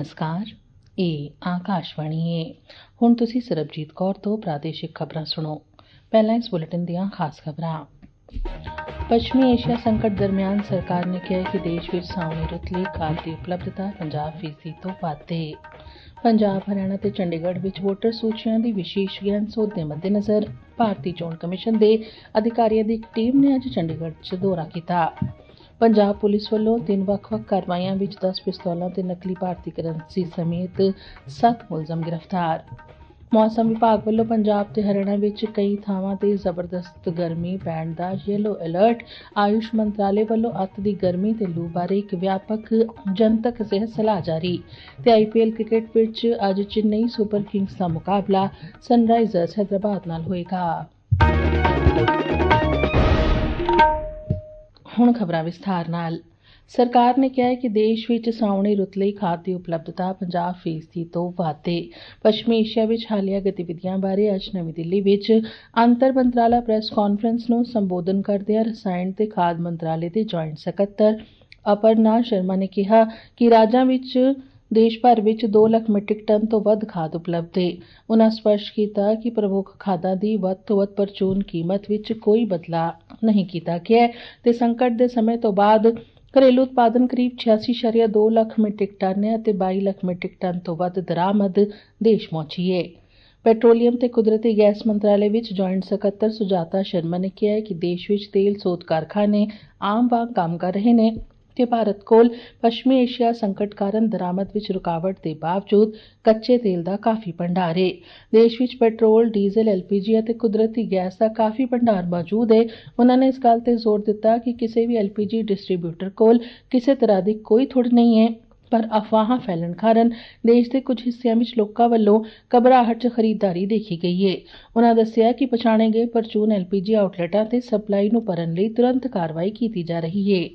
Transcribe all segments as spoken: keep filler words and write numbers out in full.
नमस्कार, ਇਹ ਆਕਾਸ਼ਵਾਣੀ ਹੈ। ਹੁਣ ਤੁਸੀਂ ਸਰਬਜੀਤ ਕੌਰ ਤੋਂ ਪ੍ਰਾਦੇਸ਼ਿਕ ਖਬਰਾਂ ਸੁਣੋ। ਪਹਿਲਾਂ ਇਸ ਬੁਲੇਟਿਨ ਦੀਆਂ ਖਾਸ ਖਬਰਾਂ। ਪੱਛਮੀ ਏਸ਼ੀਆ ਸੰਕਟ ਦਰਮਿਆਨ ਸਰਕਾਰ ਨੇ ਕਿਹਾ ਕਿ ਦੇਸ਼ ਵਿੱਚ ਸਾਉਣੀ ਰੁੱਤ ਲਈ ਖਾਦ ਦੀ ਉਪਲਬਧਤਾ ਪੰਜਾਹ ਫੀਸਦੀ ਤੋਂ ਵੱਧ ਹੈ। ਪੰਜਾਬ, ਹਰਿਆਣਾ ਤੇ ਚੰਡੀਗੜ੍ਹ ਵਿੱਚ ਵੋਟਰ ਸੂਚੀਆਂ ਦੀ ਵਿਸ਼ੇਸ਼ ਗਹਿਨ ਸੋਧ ਦੇ ਮੱਦੇਨਜ਼ਰ ਭਾਰਤੀ ਚੋਣ ਕਮਿਸ਼ਨ ਦੇ ਅਧਿਕਾਰੀਆਂ ਦੀ ਇੱਕ ਟੀਮ ਨੇ ਅੱਜ ਚੰਡੀਗੜ੍ਹ 'ਚ ਦੌਰਾ ਕੀਤਾ। ਪੰਜਾਬ ਪੁਲਿਸ ਵੱਲੋਂ ਤਿੰਨ ਵੱਖ-ਵੱਖ ਕਾਰਵਾਈਆਂ ਵਿੱਚ ਦਸ ਪਿਸਤੌਲਾਂ ਤੇ ਨਕਲੀ ਭਾਰਤੀ ਕਰੰਸੀ ਸਮੇਤ ਸੱਤ ਮੁਲਜ਼ਮ ਗ੍ਰਿਫਤਾਰ। ਮੌਸਮ ਵਿਭਾਗ ਵੱਲੋਂ ਪੰਜਾਬ ਤੇ ਹਰਿਆਣਾ ਵਿੱਚ ਕਈ ਥਾਵਾਂ ਤੇ ਜ਼ਬਰਦਸਤ ਗਰਮੀ ਪੈਣ ਦਾ ਯੈਲੋ ਅਲਰਟ। ਆਯੁਸ਼ ਮੰਤਰਾਲੇ ਵੱਲੋਂ ਅੱਤ ਦੀ ਗਰਮੀ ਤੇ ਲੂ ਬਾਰੇ ਇੱਕ ਵਿਆਪਕ ਜਨਤਕ ਸਿਹਤ ਸਲਾਹ ਜਾਰੀ। ਤੇ ਆਈ ਪੀ ਐਲ ਕ੍ਰਿਕਟ ਵਿੱਚ ਅੱਜ ਚੇਨਈ ਸੁਪਰ ਕਿੰਗਜ਼ ਦਾ ਮੁਕਾਬਲਾ ਸਨਰਾਈਜ਼ਰਸ ਹੈਦਰਾਬਾਦ ਨਾਲ ਹੋਏਗਾ। ਹੁਣ ਖਬਰਾਂ ਵਿਸਥਾਰ ਨਾਲ। ਸਰਕਾਰ ਨੇ ਕਿਹਾ ਹੈ ਕਿ ਦੇਸ਼ ਵਿੱਚ ਸਾਉਣੀ ਰੁੱਤ ਲਈ ਖਾਦ ਦੀ ਉਪਲਬਧਤਾ ਪੰਜਾਹ ਫੀਸਦੀ ਤੋਂ ਵੱਧ ਹੈ। ਪੱਛਮੀ ਏਸ਼ੀਆ ਵਿੱਚ ਹਾਲੀਆ ਗਤੀਵਿਧੀਆਂ ਬਾਰੇ ਅੱਜ ਨਵੀਂ ਦਿੱਲੀ ਵਿੱਚ ਅੰਤਰ ਮੰਤਰਾਲਾ ਪ੍ਰੈਸ ਕਾਨਫਰੰਸ ਨੂੰ ਸੰਬੋਧਨ ਕਰਦਿਆਂ ਰਸਾਇਣ ਤੇ ਖਾਦ ਮੰਤਰਾਲੇ ਦੇ ਜੁਆਇੰਟ ਸਕੱਤਰ ਅਪਰਨਾ ਸ਼ਰਮਾ ਨੇ ਕਿਹਾ ਕਿ ਰਾਜਾਂ ਵਿੱਚ ਦੇਸ਼ ਭਰ ਵਿੱਚ ਦੋ ਲੱਖ ਮੀਟ੍ਰਿਕ ਟਨ ਤੋਂ ਵੱਧ ਖਾਦ ਉਪਲਬਧ ਹੈ। ਉਨ੍ਹਾਂ ਸਪਸ਼ਟ ਕੀਤਾ ਕਿ ਪ੍ਰਮੁੱਖ ਖਾਦਾਂ ਦੀ ਵੱਧ ਤੋਂ ਵੱਧ ਪ੍ਰਚੂਨ ਕੀਮਤ ਵਿੱਚ ਕੋਈ ਬਦਲਾਅ ਨਹੀਂ ਕੀਤਾ ਗਿਆ ਤੇ ਸੰਕਟ ਦੇ ਸਮੇਂ ਤੋਂ ਬਾਅਦ ਘਰੇਲੂ ਉਤਪਾਦਨ ਕਰੀਬ ਛਿਆਸੀ ਇਸ਼ਾਰੀਆ ਦੋ ਲੱਖ ਮੀਟ੍ਰਿਕ ਟਨ ਹੈ ਅਤੇ ਬਾਈ ਲੱਖ ਮੀਟ੍ਰਿਕ ਟਨ ਤੋਂ ਵੱਧ ਦਰਾਮਦ ਦੇਸ਼ ਪਹੁੰਚੀ ਹੈ। ਪੈਟਰੋਲੀਅਮ ਤੇ ਕੁਦਰਤੀ ਗੈਸ ਮੰਤਰਾਲੇ ਵਿੱਚ ਜੁਆਇੰਟ ਸਕੱਤਰ ਸੁਜਾਤਾ ਸ਼ਰਮਾ ਨੇ ਕਿਹਾ ਕਿ ਦੇਸ਼ ਵਿੱਚ ਤੇਲ ਸੋਧ ਕਾਰਖਾਨੇ ਆਮ ਵਾਂਗ ਕੰਮ ਕਰ ਰਹੇ ਨੇ ਕਿ ਭਾਰਤ ਕੋਲ ਪੱਛਮੀ ਏਸ਼ੀਆ ਸੰਕਟ ਕਾਰਨ ਦਰਾਮਦ ਵਿੱਚ ਰੁਕਾਵਟ ਦੇ ਬਾਵਜੂਦ ਕੱਚੇ ਤੇਲ ਦਾ ਕਾਫੀ ਭੰਡਾਰ ਹੈ। ਦੇਸ਼ ਵਿੱਚ ਪੈਟਰੋਲ, ਡੀਜ਼ਲ, ਐਲ ਪੀ ਜੀ ਅਤੇ ਕੁਦਰਤੀ ਗੈਸ ਦਾ ਕਾਫੀ ਭੰਡਾਰ ਮੌਜੂਦ ਹੈ। ਉਨ੍ਹਾਂ ਨੇ ਇਸ ਗੱਲ ਤੇ ਜ਼ੋਰ ਦਿੱਤਾ ਕਿ ਕਿਸੇ ਵੀ ਐਲ ਪੀ ਜੀ ਡਿਸਟਰੀਬਿਊਟਰ ਕੋਲ ਕਿਸੇ ਤਰ੍ਹਾਂ ਦੀ ਕੋਈ ਥੁੜ ਨਹੀਂ ਹੈ, ਪਰ ਅਫਵਾਹਾਂ ਫੈਲਣ ਕਾਰਨ ਦੇਸ਼ ਦੇ ਕੁਝ ਹਿੱਸਿਆਂ ਵਿੱਚ ਲੋਕਾਂ ਵੱਲੋਂ ਘਬਰਾਹਟ 'ਚ ਖਰੀਦਦਾਰੀ ਦੇਖੀ ਗਈ ਹੈ। ਉਨ੍ਹਾਂ ਦੱਸਿਆ ਕਿ ਪਛਾਣੇ ਗਏ ਪ੍ਰਚੂਨ ਐਲ ਪੀ ਜੀ ਆਊਟਲੈਟਾਂ ਤੇ ਸਪਲਾਈ ਨੂੰ ਭਰਨ ਲਈ ਤੁਰੰਤ ਕਾਰਵਾਈ ਕੀਤੀ ਜਾ ਰਹੀ ਹੈ।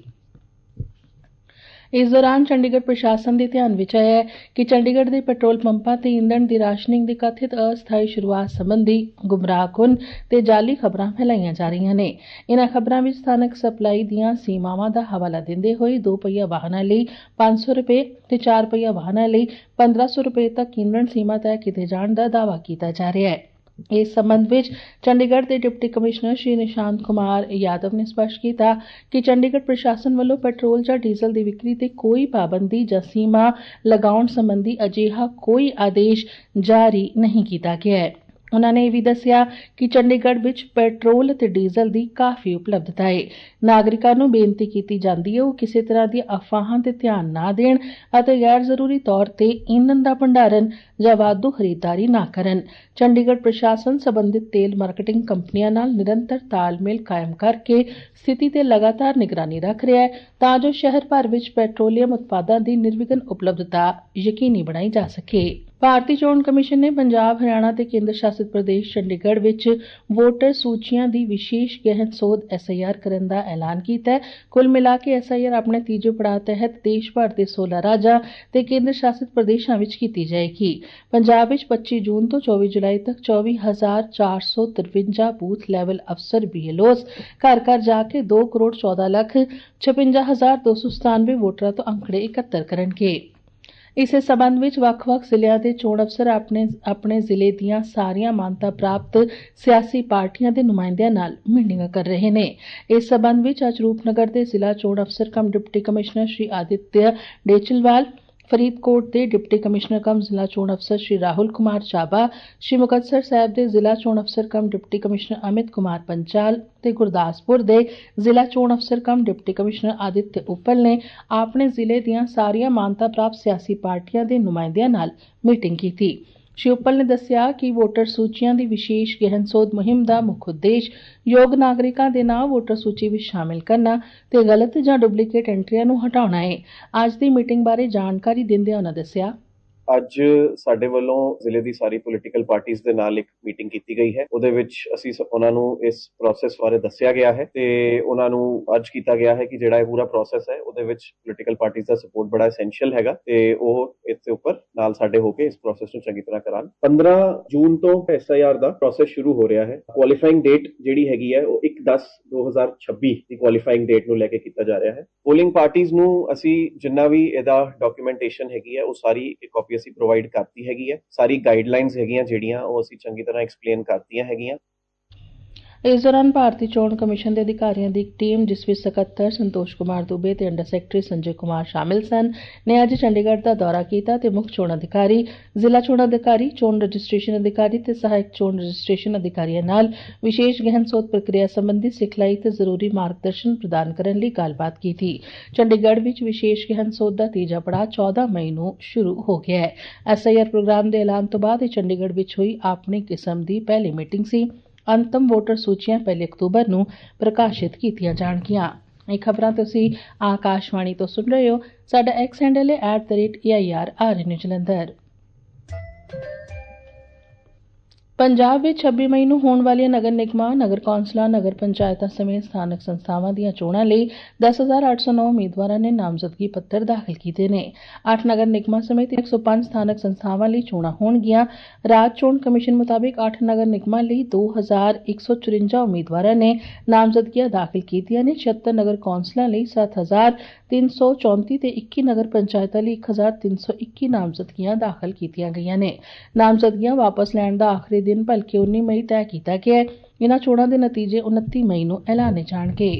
ਇਸ ਦੌਰਾਨ ਚੰਡੀਗੜ੍ਹ ਪ੍ਰਸ਼ਾਸਨ ਦੇ ਧਿਆਨ ਵਿੱਚ ਆਇਆ ਹੈ ਕਿ ਚੰਡੀਗੜ੍ਹ ਦੇ ਪੈਟਰੋਲ ਪੰਪਾਂ ਤੇ ਈਂਧਣ ਦੀ ਰਾਸ਼ਨਿੰਗ ਦੀ ਕਥਿਤ ਅਸਥਾਈ ਸ਼ੁਰੂਆਤ ਸੰਬੰਧੀ ਗੁੰਮਰਾਹਕੁੰਨ ਤੇ ਜਾਲੀ ਖਬਰਾਂ ਫੈਲਾਈਆਂ ਜਾ ਰਹੀਆਂ ਨੇ। ਇਨ੍ਹਾਂ ਖਬਰਾਂ ਵਿੱਚ ਸਥਾਨਕ ਸਪਲਾਈ ਦੀਆਂ ਸੀਮਾਵਾਂ ਦਾ ਹਵਾਲਾ ਦਿੰਦੇ ਹੋਏ ਦੋ ਪਹੀਆ ਵਾਹਨਾਂ ਲਈ ਪੰਜ ਸੌ ਰੁਪਏ ਤੇ ਚਾਰ ਪਹੀਆ ਵਾਹਨਾਂ ਲਈ ਪੰਦਰਾਂ ਸੌ ਰੁਪਏ ਤੱਕ ਈਂਧਣ ਸੀਮਾ ਤੈਅ ਕੀਤੇ ਜਾਣ ਦਾ ਦਾਅਵਾ ਕੀਤਾ ਜਾ ਰਿਹਾ ਹੈ। ਇਸ ਸੰਬੰਧ ਵਿੱਚ ਚੰਡੀਗੜ੍ਹ ਦੇ ਡਿਪਟੀ ਕਮਿਸ਼ਨਰ ਸ਼੍ਰੀ ਨਿਸ਼ਾਂਤ ਕੁਮਾਰ ਯਾਦਵ ਨੇ ਸਪਸ਼ਟ ਕੀਤਾ ਕਿ ਚੰਡੀਗੜ੍ਹ ਪ੍ਰਸ਼ਾਸਨ ਵੱਲੋਂ ਪੈਟਰੋਲ ਜਾਂ ਡੀਜ਼ਲ ਦੀ ਵਿਕਰੀ ਤੇ ਕੋਈ ਪਾਬੰਦੀ ਜਾਂ ਸੀਮਾ ਲਗਾਉਣ ਸੰਬੰਧੀ ਅਜਿਹਾ ਕੋਈ ਆਦੇਸ਼ ਜਾਰੀ ਨਹੀਂ ਕੀਤਾ ਗਿਆ ਹੈ। ਉਨ੍ਹਾਂ ਨੇ ਇਹ ਵੀ ਦੱਸਿਆ ਕਿ ਚੰਡੀਗੜ੍ਹ ਵਿੱਚ ਪੈਟਰੋਲ ਅਤੇ ਡੀਜ਼ਲ ਦੀ ਕਾਫੀ ਉਪਲਬਧਤਾ ਹੈ। ਨਾਗਰਿਕਾਂ ਨੂੰ ਬੇਨਤੀ ਕੀਤੀ ਜਾਂਦੀ ਹੈ ਉਹ ਕਿਸੇ ਤਰ੍ਹਾਂ ਦੀਆਂ ਅਫਵਾਹਾਂ ਤੇ ਧਿਆਨ ਨਾ ਦੇਣ ਅਤੇ ਗੈਰ ਜ਼ਰੂਰੀ ਤੌਰ ਤੇ ਈਂਧਣ ਦਾ ਭੰਡਾਰਨ ਜਾਂ ਵਾਧੂ ਖਰੀਦਦਾਰੀ ਨਾ ਕਰਨ। ਚੰਡੀਗੜ੍ਹ ਪ੍ਰਸ਼ਾਸਨ ਸੰਬੰਧਿਤ ਤੇਲ ਮਾਰਕੀਟਿੰਗ ਕੰਪਨੀਆਂ ਨਾਲ ਨਿਰੰਤਰ ਤਾਲਮੇਲ ਕਾਇਮ ਕਰਕੇ ਸਥਿਤੀ ਤੇ ਲਗਾਤਾਰ ਨਿਗਰਾਨੀ ਰੱਖ ਰਿਹਾ ਹੈ ਤਾਂ ਜੋ ਸ਼ਹਿਰ ਭਰ ਵਿੱਚ ਪੈਟਰੋਲੀਅਮ ਉਤਪਾਦਾਂ ਦੀ ਨਿਰਵਿਘਨ ਉਪਲਬਧਤਾ ਯਕੀਨੀ ਬਣਾਈ ਜਾ ਸਕੇ। ਭਾਰਤੀ ਚੋਣ ਕਮਿਸ਼ਨ ਨੇ ਪੰਜਾਬ, ਹਰਿਆਣਾ ਤੇ ਕੇਂਦਰ ਸ਼ਾਸਿਤ ਪ੍ਰਦੇਸ਼ ਚੰਡੀਗੜ੍ਹ ਵਿੱਚ ਵੋਟਰ ਸੂਚੀਆਂ ਦੀ ਵਿਸ਼ੇਸ਼ ਗਹਿਨ ਸੋਧ ਐਸ ਆਈ ਆਰ ਕਰਨ ਦਾ ਐਲਾਨ ਕੀਤਾ ਹੈ। ਕੁੱਲ ਮਿਲਾ ਕੇ ਐਸ ਆਈ ਆਰ ਆਪਣੇ ਤੀਜੇ ਪੜਾਅ ਤਹਿਤ ਦੇਸ਼ ਭਰ ਦੇ ਸੋਲਾਂ ਰਾਜਾਂ ਤੇ ਕੇਂਦਰ ਸ਼ਾਸਿਤ ਪ੍ਰਦੇਸ਼ਾਂ ਵਿੱਚ ਕੀਤੀ ਜਾਏਗੀ। ਪੰਜਾਬ ਵਿੱਚ ਪੱਚੀ ਜੂਨ ਤੋਂ ਚੌਵੀ ਜੁਲਾਈ ਤੱਕ ਚੌਵੀ ਹਜ਼ਾਰ ਚਾਰ ਸੌ ਤਰਵੰਜਾ ਬੂਥ ਲੈਵਲ ਅਫਸਰ ਬੀ ਐਲ ਓਜ਼ ਘਰ ਘਰ ਜਾ ਕੇ ਦੋ ਕਰੋੜ ਚੌਦਾਂ ਲੱਖ ਛਪੰਜਾ ਹਜ਼ਾਰ ਦੋ ਸੌ ਸਤਾਨਵੇਂ ਵੋਟਰਾਂ ਤੋਂ ਅੰਕੜੇ ਇਕੱਤਰ ਕਰਨਗੇ। ਇਸੇ ਸਬੰਧ ਵਿੱਚ ਵੱਖ-ਵੱਖ ਜ਼ਿਲ੍ਹਿਆਂ ਦੇ ਚੋਣ ਅਫਸਰ ਆਪਣੇ ਆਪਣੇ ਜ਼ਿਲ੍ਹੇ ਦੀਆਂ ਸਾਰੀਆਂ ਮਾਨਤਾ ਪ੍ਰਾਪਤ ਸਿਆਸੀ ਪਾਰਟੀਆਂ ਦੇ ਨੁਮਾਇੰਦਿਆਂ ਨਾਲ ਮੀਟਿੰਗਾਂ ਕਰ ਰਹੇ ਨੇ। ਇਸ ਸਬੰਧ ਵਿੱਚ ਅੱਜ ਰੂਪਨਗਰ ਦੇ ਜ਼ਿਲ੍ਹਾ ਚੋਣ ਅਫਸਰ cum deputy commissioner Shri Aditya Dechalwal, Faridkot ਦੇ ਡਿਪਟੀ ਕਮਿਸ਼ਨਰ ਕਮ ਜ਼ਿਲ੍ਹਾ ਚੋਣ ਅਫਸਰ ਸ਼੍ਰੀ ਰਾਹੁਲ ਕੁਮਾਰ ਚਾਬਾ, ਸ਼੍ਰੀ ਮੁਕਤਸਰ ਸਾਹਿਬ ਦੇ ਜ਼ਿਲ੍ਹਾ ਚੋਣ ਅਫਸਰ cum deputy commissioner Amit Kumar Panchal ਤੇ ਗੁਰਦਾਸਪੁਰ ਦੇ ਜ਼ਿਲ੍ਹਾ ਚੋਣ ਅਫਸਰ cum deputy commissioner Aditya Uppal ਨੇ ਆਪਣੇ ਜ਼ਿਲ੍ਹੇ ਦੀਆਂ ਸਾਰੀਆਂ ਮਾਨਤਾ ਪ੍ਰਾਪਤ ਸਿਆਸੀ ਪਾਰਟੀਆਂ ਦੇ ਨੁਮਾਇੰਦਿਆਂ ਨਾਲ ਮੀਟਿੰਗ ਕੀਤੀ। ਸ਼੍ਰੀ ਉੱਪਲ ਨੇ ਦੱਸਿਆ ਕਿ ਵੋਟਰ ਸੂਚੀਆਂ ਦੀ ਵਿਸ਼ੇਸ਼ ਗਹਿਨ ਸੋਧ ਮੁਹਿੰਮ ਦਾ ਮੁੱਖ ਉਦੇਸ਼ ਯੋਗ ਨਾਗਰਿਕਾਂ ਦੇ ਨਾਂ ਵੋਟਰ ਸੂਚੀ ਵਿੱਚ ਸ਼ਾਮਿਲ ਕਰਨਾ ਤੇ ਗਲਤ ਜਾਂ ਡੁਪਲੀਕੇਟ ਐਂਟਰੀਆਂ ਨੂੰ ਹਟਾਉਣਾ ਹੈ। ਅੱਜ ਦੀ ਮੀਟਿੰਗ ਬਾਰੇ ਜਾਣਕਾਰੀ ਦਿੰਦਿਆਂ ਉਨ੍ਹਾਂ ਦੱਸਿਆ ਅੱਜ ਸਾਡੇ ਵੱਲੋਂ ਜ਼ਿਲ੍ਹੇ ਦੀ ਸਾਰੀ ਪੋਲੀਟੀਕਲ ਪਾਰਟੀਆਂ ਦੇ ਨਾਲ ਇੱਕ ਮੀਟਿੰਗ ਕੀਤੀ ਗਈ ਹੈ। ਉਹਦੇ ਵਿੱਚ ਅਸੀਂ ਉਹਨਾਂ ਨੂੰ ਇਸ ਪ੍ਰੋਸੈਸ ਬਾਰੇ ਦੱਸਿਆ ਗਿਆ ਹੈ ਤੇ ਉਹਨਾਂ ਨੂੰ ਅੱਜ ਕੀਤਾ ਗਿਆ ਹੈ ਕਿ ਜਿਹੜਾ ਇਹ ਪੂਰਾ ਪ੍ਰੋਸੈਸ ਹੈ ਉਹਦੇ ਵਿੱਚ ਪੋਲੀਟੀਕਲ ਪਾਰਟੀਆਂ ਦਾ ਸਪੋਰਟ ਬੜਾ ਐਸੈਂਸ਼ੀਅਲ ਹੈਗਾ ਤੇ ਉਹ ਇਸ ਦੇ ਉੱਪਰ ਨਾਲ ਸਾਡੇ ਹੋ ਕੇ ਇਸ ਪ੍ਰੋਸੈਸ ਨੂੰ ਚੰਗੀ ਤਰ੍ਹਾਂ ਕਰਾਉਣ। ਪੰਦਰਾਂ ਜੂਨ ਤੋਂ ਐਸ ਆਈ ਆਰ ਦਾ ਪ੍ਰੋਸੈਸ ਸ਼ੁਰੂ ਹੋ ਰਿਹਾ ਹੈ। ਕੁਆਲੀਫਾਈਂਗ ਡੇਟ ਜਿਹੜੀ ਹੈਗੀ ਹੈ ਉਹ ਇੱਕ ਦਸ ਦੋ ਹਜ਼ਾਰ ਛੱਬੀ ਦੀ ਕੁਆਲੀਫਾਈਂਗ ਡੇਟ ਨੂੰ ਲੈ ਕੇ ਕੀਤਾ ਜਾ ਰਿਹਾ ਹੈ। ਪੋਲਿੰਗ ਪਾਰਟੀਆਂ ਨੂੰ ਅਸੀਂ ਜਿੰਨਾ ਵੀ ਇਹਦਾ ਡਾਕੂਮੈਂਟੇਸ਼ਨ ਹੈਗੀ ਹੈ ਉਹ ਸਾਰੀ ਇੱਕ ਕਾਪੀ ਅਸੀਂ ਪ੍ਰੋਵਾਈਡ ਕਰਤੀ ਹੈਗੀ ਹੈ। ਸਾਰੀ ਗਾਈਡਲਾਈਨਸ ਹੈਗੀਆਂ ਜਿਹੜੀਆਂ ਉਹ ਅਸੀਂ ਚੰਗੀ ਤਰ੍ਹਾਂ ਐਕਸਪਲੇਨ ਕਰਤੀਆਂ ਹੈਗੀਆਂ। ਇਸ ਦੌਰਾਨ ਭਾਰਤੀ ਚੋਣ ਕਮਿਸ਼ਨ ਦੇ ਅਧਿਕਾਰੀਆਂ ਦੀ ਇੱਕ ਟੀਮ, ਜਿਸ ਵਿੱਚ ਸਕੱਤਰ ਸੰਤੋਸ਼ ਕੁਮਾਰ ਦੁਬੇ ਤੇ ਅੰਡਰ ਸੈਕਟਰੀ ਸੰਜੇ ਕੁਮਾਰ ਸ਼ਾਮਿਲ ਸਨ, ਨੇ ਅੱਜ ਚੰਡੀਗੜ੍ਹ ਦਾ ਦੌਰਾ ਕੀਤਾ ਤੇ ਮੁੱਖ ਚੋਣ ਅਧਿਕਾਰੀ, ਜ਼ਿਲ੍ਹਾ ਚੋਣ ਅਧਿਕਾਰੀ, ਚੋਣ ਰਜਿਸਟ੍ਰੇਸ਼ਨ ਅਧਿਕਾਰੀ ਤੇ ਸਹਾਇਕ ਚੋਣ ਰਜਿਸਟ੍ਰੇਸ਼ਨ ਅਧਿਕਾਰੀਆਂ ਨਾਲ ਵਿਸ਼ੇਸ਼ ਗਹਿਨ ਸੋਧ ਪ੍ਰਕਿਰਿਆ ਸੰਬੰਧੀ ਸਿਖਲਾਈ ਤੇ ਜ਼ਰੂਰੀ ਮਾਰਗਦਰਸ਼ਨ ਪ੍ਰਦਾਨ ਕਰਨ ਲਈ ਗੱਲਬਾਤ ਕੀਤੀ। ਚੰਡੀਗੜ੍ਹ ਵਿੱਚ ਵਿਸ਼ੇਸ਼ ਗਹਿਨ ਸੋਧ ਦਾ ਤੀਜਾ ਪੜਾਅ ਚੌਦਾਂ ਮਈ ਨੂੰ ਸ਼ੁਰੂ ਹੋ ਗਿਆ ਹੈ। ਐਸ ਆਈ ਆਰ ਪ੍ਰੋਗਰਾਮ ਦੇ ਐਲਾਨ ਤੋਂ ਬਾਅਦ ਇਹ ਚੰਡੀਗੜ੍ਹ ਵਿੱਚ ਹੋਈ ਆਪਣੀ ਕਿਸਮ ਦੀ ਪਹਿਲੀ ਮੀਟਿੰਗ ਸੀ। ਅੰਤਮ ਵੋਟਰ ਸੂਚੀਆਂ ਪਹਿਲੀ ਅਕਤੂਬਰ ਨੂੰ ਪ੍ਰਕਾਸ਼ਿਤ ਕੀਤੀਆਂ ਜਾਣਗੀਆਂ। ਇਹ ਖਬਰਾਂ ਤੁਸੀਂ ਆਕਾਸ਼ਵਾਣੀ ਤੋਂ ਸੁਣ ਰਹੇ ਹੋ। ਸਾਡਾ ਐਕਸ ਹੈਂਡਲ ਹੈ at the rate A I R R N Jalandhar. Punjab ਵਿੱਚ ਛੱਬੀ ਮਈ ਨੂੰ ਹੋਣ ਵਾਲੀਆਂ ਨਗਰ ਨਿਗਮਾਂ, ਨਗਰ ਕੌਂਸਲਾਂ, ਨਗਰ ਪੰਚਾਇਤਾਂ ਸਮੇਤ ਸਥਾਨਕ ਸੰਸਥਾਵਾਂ ਦੀਆਂ ਚੋਣਾਂ ਲਈ ਦਸ ਹਜ਼ਾਰ ਅੱਠ ਸੌ ਨੌ ਉਮੀਦਵਾਰਾਂ ਨੇ ਨਾਮਜ਼ਦਗੀ ਪੱਤਰ ਦਾਖਲ ਕੀਤੇ ਨੇ। ਅੱਠ ਨਗਰ ਨਿਗਮਾਂ ਸਮੇਤ ਇੱਕ ਸੌ ਪੰਜ ਸਥਾਨਕ ਸੰਸਥਾਵਾਂ ਲਈ ਚੋਣਾਂ ਹੋਣਗੀਆਂ। ਰਾਜ ਚੋਣ ਕਮਿਸ਼ਨ ਮੁਤਾਬਿਕ ਅੱਠ ਨਗਰ ਨਿਗਮਾਂ ਲਈ ਦੋ ਹਜ਼ਾਰ ਇੱਕ ਸੌ ਚੁਰੰਜਾ ਉਮੀਦਵਾਰਾਂ ਨੇ ਨਾਮਜ਼ਦਗੀਆਂ ਦਾਖਲ ਕੀਤੀਆਂ ਨੇ। ਛਿਅੱਤਰ ਨਗਰ ਕੌਂਸਲਾਂ ਲਈ ਸੱਤ ਹਜ਼ਾਰ ਤਿੰਨ ਸੌ ਚੌਂਤੀ ਤੇ ਇੱਕੀ ਨਗਰ ਪੰਚਾਇਤਾਂ ਲਈ ਇੱਕ ਹਜ਼ਾਰ ਤਿੰਨ ਸੌ ਇੱਕੀ ਨਾਮਜ਼ਦਗੀਆਂ ਦਾਖਲ ਕੀਤੀਆਂ ਗਈਆਂ ਨੇ। ਨਾਮਜ਼ਦਗੀਆਂ ਵਾਪਸ ਲੈਣ ਦਾ ਆਖਰੀ ਦਿਨ ਭਲਕੇ ਉੱਨੀ ਮਈ ਤੈਅ ਕੀਤਾ ਗਿਆ ਹੈ। ਇਨ੍ਹਾਂ ਚੋਣਾਂ ਦੇ ਨਤੀਜੇ ਉਨੱਤੀ ਮਈ ਨੂੰ ਐਲਾਨੇ ਜਾਣਗੇ।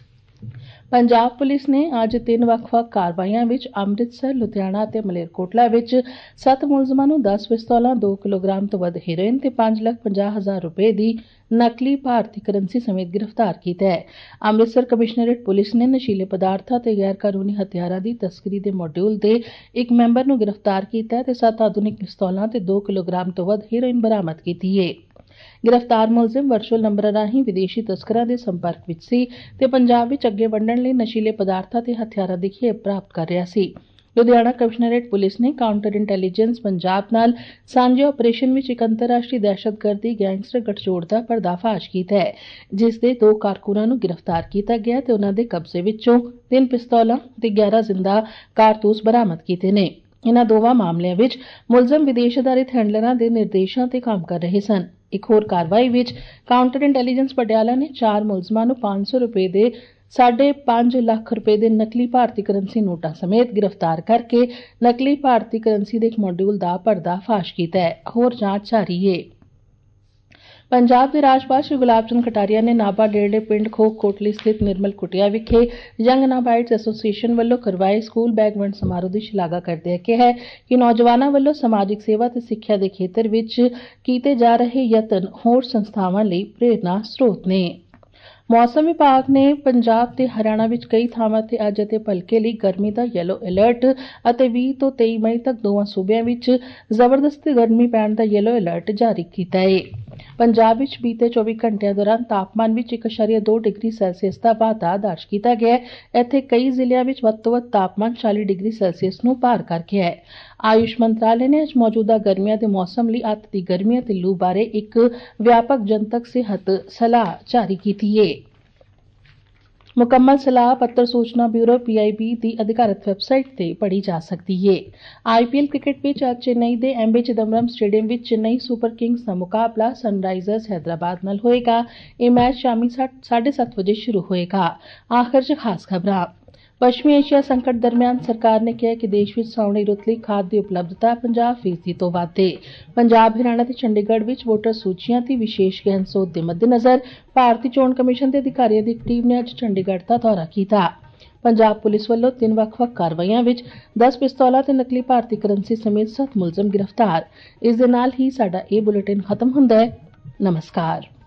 ਪੰਜਾਬ ਪੁਲਿਸ ਨੇ ਅੱਜ ਤਿੰਨ ਵੱਖ-ਵੱਖ ਕਾਰਵਾਈਆਂ ਵਿੱਚ ਅੰਮ੍ਰਿਤਸਰ, ਲੁਧਿਆਣਾ ਅਤੇ ਮਲੇਰਕੋਟਲਾ ਵਿੱਚ ਸੱਤ ਮੁਲਜ਼ਮਾਂ ਨੂੰ ਦਸ ਪਿਸਤੌਲਾਂ, ਦੋ ਕਿਲੋਗ੍ਰਾਮ ਤੋਂ ਵੱਧ ਹੈਰੋਇਨ ਤੇ ਪੰਜ ਲੱਖ ਪੰਜਾਹ ਹਜ਼ਾਰ ਰੁਪਏ ਦੀ ਨਕਲੀ ਭਾਰਤੀ ਕਰੰਸੀ ਸਮੇਤ ਗ੍ਰਿਫਤਾਰ ਕੀਤਾ ਹੈ। ਅੰਮ੍ਰਿਤਸਰ ਕਮਿਸ਼ਨਰੇਟ ਪੁਲਿਸ ਨੇ ਨਸ਼ੀਲੇ ਪਦਾਰਥਾਂ ਤੇ ਗੈਰ ਕਾਨੂੰਨੀ ਹਥਿਆਰਾਂ ਦੀ ਤਸਕਰੀ ਦੇ ਮੋਡਿਊਲ ਦੇ ਇੱਕ ਮੈਂਬਰ ਨੂੰ ਗ੍ਰਿਫਤਾਰ ਕੀਤਾ ਹੈ ਤੇ ਸੱਤ ਆਧੁਨਿਕ ਪਿਸਤੌਲਾਂ ਤੇ ਦੋ ਕਿਲੋਗ੍ਰਾਮ ਤੋਂ ਵੱਧ ਹੈਰੋਇਨ ਬਰਾਮਦ ਕੀਤੀ ਹੈ। ਗ੍ਰਿਫਤਾਰ ਮੁਲਜ਼ਮ ਵਰਚੁਅਲ ਨੰਬਰਾਂ ਰਾਹੀਂ ਵਿਦੇਸ਼ੀ ਤਸਕਰਾਂ ਦੇ ਸੰਪਰਕ ਵਿੱਚ ਸੀ ਤੇ ਪੰਜਾਬ ਵਿੱਚ ਅੱਗੇ ਵੰਡਣ ਲਈ ਨਸ਼ੀਲੇ ਪਦਾਰਥਾਂ ਤੇ ਹਥਿਆਰਾਂ ਦੀ ਖੇਪ ਪ੍ਰਾਪਤ ਕਰ ਰਿਹਾ ਸੀ। ਲੁਧਿਆਣਾ ਕਮਿਸ਼ਨਰੇਟ ਪੁਲਿਸ ਨੇ ਕਾਊਂਟਰ ਇੰਟੈਲੀਜੈਂਸ ਪੰਜਾਬ ਨਾਲ ਸਾਂਝੇ ਆਪਰੇਸ਼ਨ ਵਿੱਚ ਇੱਕ ਅੰਤਰਰਾਸ਼ਟਰੀ ਦਹਿਸ਼ਤਗਰਦੀ ਗੈਂਗਸਟਰ ਗੱਠਜੋੜ ਦਾ ਪਰਦਾਫਾਸ਼ ਕੀਤਾ ਹੈ, ਜਿਸ ਦੇ ਦੋ ਕਾਰਕੁਨਾਂ ਨੂੰ ਗ੍ਰਿਫਤਾਰ ਕੀਤਾ ਗਿਆ ਤੇ ਉਨ੍ਹਾਂ ਦੇ ਕਬਜ਼ੇ ਵਿੱਚੋਂ ਤਿੰਨ ਪਿਸਤੌਲਾਂ ਤੇ ਗਿਆਰਾਂ ਜ਼ਿੰਦਾ ਕਾਰਤੂਸ ਬਰਾਮਦ ਕੀਤੇ ਨੇ। ਇਨ੍ਹਾਂ ਦੋਵਾਂ ਮਾਮਲਿਆਂ ਵਿੱਚ ਮੁਲਜ਼ਮ ਵਿਦੇਸ਼ ਆਧਾਰਿਤ ਹੈਂਡਲਰਾਂ ਦੇ ਨਿਰਦੇਸ਼ਾਂ ਤੇ ਕੰਮ ਕਰ ਰਹੇ ਸਨ। ਇੱਕ ਹੋਰ ਕਾਰਵਾਈ ਵਿੱਚ ਕਾਊਂਟਰ ਇੰਟੈਲੀਜੈਂਸ ਪਟਿਆਲਾ ਨੇ ਚਾਰ ਮੁਲਜ਼ਮਾਂ ਨੂੰ ਪੰਜ ਸੌ ਰੁਪਏ ਦੇ ਸਾਢੇ ਪੰਜ ਲੱਖ ਰੁਪਏ ਦੇ ਨਕਲੀ ਭਾਰਤੀ ਕਰੰਸੀ ਨੋਟਾਂ ਸਮੇਤ ਗ੍ਰਿਫਤਾਰ ਕਰਕੇ ਨਕਲੀ ਭਾਰਤੀ ਕਰੰਸੀ ਦੇ ਇੱਕ ਮੋਡਿਊਲ ਦਾ ਪਰਦਾਫਾਸ਼ ਕੀਤਾ ਹੈ। ਹੋਰ ਜਾਂਚ ਜਾਰੀ ਹੈ। ਪੰਜਾਬ ਦੇ ਰਾਜਪਾਲ ਸ਼੍ਰੀ ਗੁਲਾਬ ਚੰਦ ਕਟਾਰੀਆ ਨੇ ਨਾਭਾ ਨੇੜਲੇ ਪਿੰਡ ਖੋਖ ਕੋਟਲੀ ਸਥਿਤ ਨਿਰਮਲ ਕੁਟੀਆ ਵਿਖੇ ਯੰਗ ਨਾਬਾਈਟਸ ਐਸੋਸੀਏਸ਼ਨ ਵੱਲੋਂ ਕਰਵਾਏ ਸਕੂਲ ਬੈਗ ਵੰਡ ਸਮਾਰੋਹ ਦੀ ਸ਼ਲਾਘਾ ਕਰਦਿਆਂ ਕਿਹਾ ਹੈ ਕਿ ਨੌਜਵਾਨਾਂ ਵੱਲੋਂ ਸਮਾਜਿਕ ਸੇਵਾ ਤੇ ਸਿੱਖਿਆ ਦੇ ਖੇਤਰ ਵਿੱਚ ਕੀਤੇ ਜਾ ਰਹੇ ਯਤਨ ਹੋਰ ਸੰਸਥਾਵਾਂ ਲਈ ਪ੍ਰੇਰਨਾ ਸਰੋਤ ਨੇ। ਮੌਸਮ ਵਿਭਾਗ ਨੇ ਪੰਜਾਬ ਤੇ ਹਰਿਆਣਾ ਵਿੱਚ ਕਈ ਥਾਵਾਂ ਤੇ ਅੱਜ ਅਤੇ ਭਲਕੇ ਲਈ ਗਰਮੀ ਦਾ ਯੈਲੋ ਅਲਰਟ ਅਤੇ ਵੀਹ ਤੋਂ ਤੇਈ ਮਈ ਤੱਕ ਦੋਵਾਂ ਸੂਬਿਆਂ ਵਿੱਚ ਜ਼ਬਰਦਸਤ ਗਰਮੀ ਪੈਣ ਦਾ ਯੈਲੋ ਅਲਰਟ ਜਾਰੀ ਕੀਤਾ ਹੈ। ਪੰਜਾਬ ਵਿੱਚ ਬੀਤੇ ਚੌਵੀ ਘੰਟਿਆਂ ਦੌਰਾਨ ਤਾਪਮਾਨ ਵਿੱਚ ਇੱਕ ਦਸ਼ਮਲਵ ਦੋ ਡਿਗਰੀ ਸੈਲਸੀਅਸ ਦਾ ਵਾਧਾ ਦਰਜ ਕੀਤਾ ਗਿਆ ਹੈ। ਇੱਥੇ ਕਈ ਜ਼ਿਲ੍ਹਿਆਂ ਵਿੱਚ ਵੱਧ ਤੋਂ ਵੱਧ ਤਾਪਮਾਨ ਚਾਲੀ ਡਿਗਰੀ ਸੈਲਸੀਅਸ ਨੂੰ ਪਾਰ ਕਰ ਗਿਆ ਹੈ। ਆਯੁਸ਼ ਮੰਤਰਾਲੇ ਨੇ ਅੱਜ ਮੌਜੂਦਾ ਗਰਮੀਆਂ ਦੇ ਮੌਸਮ ਲਈ ਅੱਤ ਦੀ ਗਰਮੀ ਅਤੇ ਲੂ ਬਾਰੇ ਇੱਕ ਵਿਆਪਕ ਜਨਤਕ ਸਿਹਤ ਸਲਾਹ ਜਾਰੀ ਕੀਤੀ ਹੈ। ਮੁਕੰਮਲ ਸਲਾਹ ਪੱਤਰ ਸੂਚਨਾ ਬਿਊਰੋ ਪੀ ਆਈ ਬੀ ਦੀ ਅਧਿਕਾਰਤ ਵੈਬਸਾਈਟ ਤੇ ਪੜ੍ਹੀ ਜਾ ਸਕਦੀ ਹੈ। ਆਈ ਪੀ ਐਲ ਕ੍ਰਿਕਟ ਵਿੱਚ ਅੱਜ ਚੇਨਈ ਦੇ ਐਮ ਏ ਚਿਦੰਬਰਮ ਸਟੇਡੀਅਮ ਵਿੱਚ ਚੇਨਈ ਸੁਪਰ ਕਿੰਗਸ ਦਾ ਮੁਕਾਬਲਾ ਸਨਰਾਈਜ਼ਰਸ ਹੈਦਰਾਬਾਦ ਨਾਲ ਹੋਏਗਾ। ਇਹ ਮੈਚ ਸ਼ਾਮੀ ਸਾਢੇ ਸੱਤ ਵਜੇ ਸ਼ੁਰੂ ਹੋਏਗਾ। ਆਖਰ 'ਚ ਖਾਸ ਖਬਰਾਂ। ਪੱਛਮੀ ਏਸ਼ੀਆ ਸੰਕਟ ਦਰਮਿਆਨ ਸਰਕਾਰ ਨੇ ਕਿਹਾ ਕਿ ਦੇਸ਼ ਵਿੱਚ ਸਾਉਣੀ ਰੁੱਤ ਲਈ ਖਾਦ ਦੀ ਉਪਲਬਧਤਾ ਪੰਜਾਹ ਫੀਸਦੀ ਤੋਂ ਵੱਧ ਹੈ। ਪੰਜਾਬ, ਹਰਿਆਣਾ ਤੇ ਚੰਡੀਗੜ੍ਹ ਵਿੱਚ ਵੋਟਰ ਸੂਚੀਆਂ ਦੀ ਵਿਸ਼ੇਸ਼ ਗਹਿਨ ਸੋਧ ਦੇ ਮੱਦੇਨਜ਼ਰ ਭਾਰਤੀ ਚੋਣ ਕਮਿਸ਼ਨ ਦੇ ਅਧਿਕਾਰੀਆਂ ਦੀ ਇੱਕ ਟੀਮ ਨੇ ਅੱਜ ਚੰਡੀਗੜ੍ਹ ਦਾ ਦੌਰਾ ਕੀਤਾ। ਪੰਜਾਬ ਪੁਲਿਸ ਵੱਲੋਂ ਤਿੰਨ ਵੱਖ-ਵੱਖ ਕਾਰਵਾਈਆਂ ਵਿੱਚ ਦਸ ਪਿਸਤੌਲਾਂ ਤੇ ਨਕਲੀ ਭਾਰਤੀ ਕਰੰਸੀ ਸਮੇਤ ਸੱਤ ਮੁਲਜ਼ਮ ਗ੍ਰਿਫਤਾਰ। ਇਸ ਦੇ ਨਾਲ ਹੀ ਸਾਡਾ ਇਹ ਬੁਲੇਟਿਨ ਖਤਮ ਹੁੰਦਾ ਹੈ। ਨਮਸਕਾਰ।